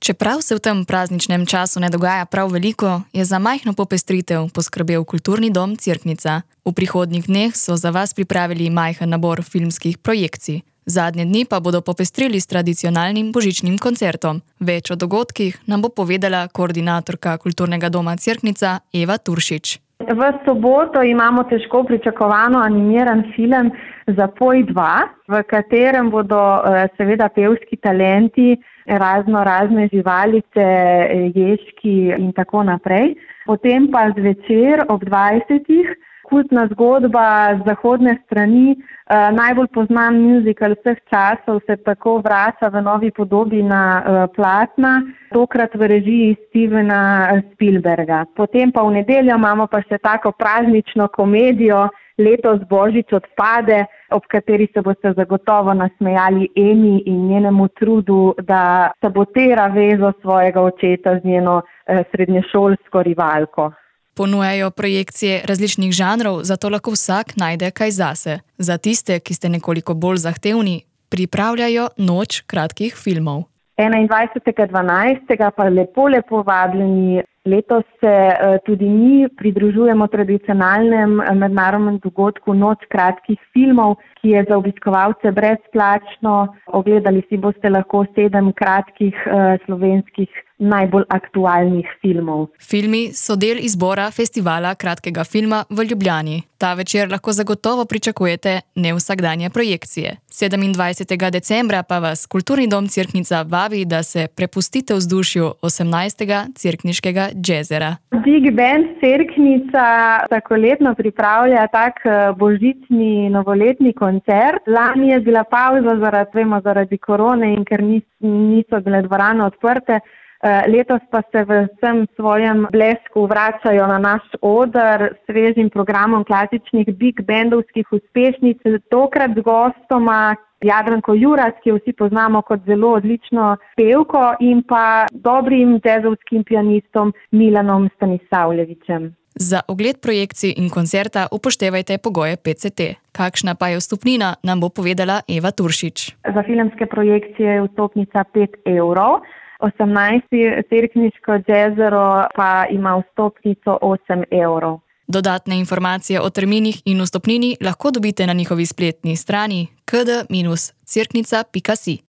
Čeprav se v tem prazničnem času ne dogaja prav veliko, je za majhno popestritev poskrbel Kulturni dom Cerknica. V prihodnjih dneh so za vas pripravili majhen nabor filmskih projekcij. Zadnje dni pa bodo popestrili s tradicionalnim božičnim koncertom. Več o dogodkih nam bo povedala koordinatorka Kulturnega doma Cerknica Eva Turšič. V soboto imamo težko pričakovano animiran film Zapoj 2, v katerem bodo seveda pevski talenti, razne živalice, ježki in tako naprej. Potem pa zvečer ob 20. kultna zgodba z zahodne strani, najbolj poznan muzikal vseh časov se tako vrača v novi podobi na platna, tokrat v režiji Stevena Spielberga. Potem pa v nedeljo imamo pa še tako praznično komedijo Letos Božič odpade, ob kateri se boste zagotovo nasmejali Emi in njenemu trudu, da sabotira vezo svojega očeta z njeno srednješolsko rivalko. Ponujajo projekcije različnih žanrov, zato lahko vsak najde kaj zase. Za tiste, ki ste nekoliko bolj zahtevni, pripravljajo Noč kratkih filmov. 21.12. pa lepo vabljeni. Letos se tudi mi pridružujemo tradicionalnem mednarodnem dogodku Noč kratkih filmov, ki je za obiskovalce brezplačno. Ogledali si boste lahko 7 kratkih slovenskih najbolj aktualnih filmov. Filmi so del izbora festivala kratkega filma v Ljubljani. Ta večer lahko zagotovo pričakujete nevsakdanje projekcije. 27. decembra pa vas Kulturni dom Cerknica vabi, da se prepustite vzdušju 18. cerkniškega jazzera. Big Band Cerknica vsakoletno pripravlja tak božični novoletni koncert. Lani je bila pavza zaradi korone in ker niso bile dvorane odprte. Letos pa se v vsem svojem blesku vračajo na naš oder s svežim programom klasičnih big bandovskih uspešnic. Tokrat z gostoma Jadranko Juras, ki jo vsi poznamo kot zelo odlično pevko, in pa dobrim jazzovskim pianistom Milanom Stanisavljevićem. Za ogled projekcij in koncerta upoštevajte pogoje PCT. Kakšna pa je vstopnina, nam bo povedala Eva Turšič. Za filmske projekcije je vstopnica 5 €. 18. cerkniško jazzero pa ima vstopnico 8 €. Dodatne informacije o terminih in vstopnini lahko dobite na njihovi spletni strani kd-cerknica.si.